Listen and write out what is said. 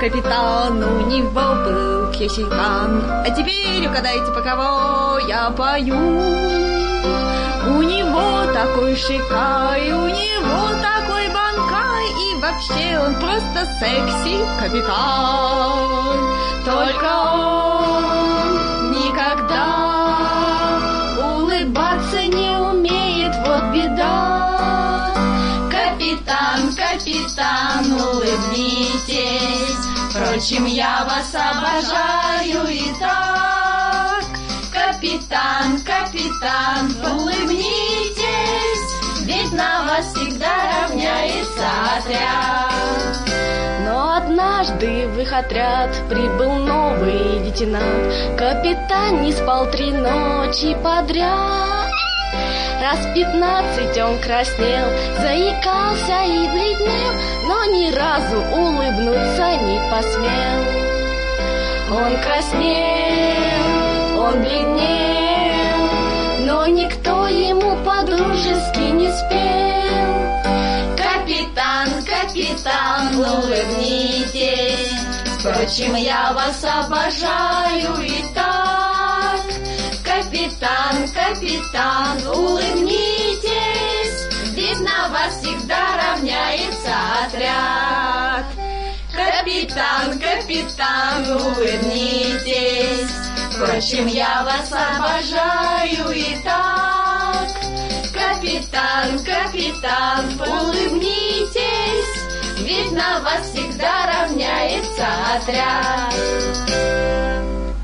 капитан, у него был кисикан. А теперь угадайте, по кого я пою. У него такой шикай, у него такой банкай, и вообще он просто секси-капитан. Только он никогда улыбаться не умеет, вот беда. Капитан, капитан, улыбнитесь, впрочем, я вас обожаю и так. Капитан, капитан, улыбнитесь, ведь на вас всегда равняется отряд. Но однажды в их отряд прибыл новый лейтенант. Капитан не спал 3 ночи подряд. Раз 15 он краснел, заикался и бледнел, но ни разу улыбнуться не посмел. Он краснел, он бледнел, но никто ему по-дружески не спел. Капитан, капитан, улыбнитесь, впрочем, я вас обожаю и так. Капитан, капитан, улыбнитесь, ведь на вас всегда равняется отряд. Капитан, капитан, улыбнитесь, впрочем, я вас обожаю и так. Капитан, капитан, улыбнитесь, ведь на вас всегда равняется отряд.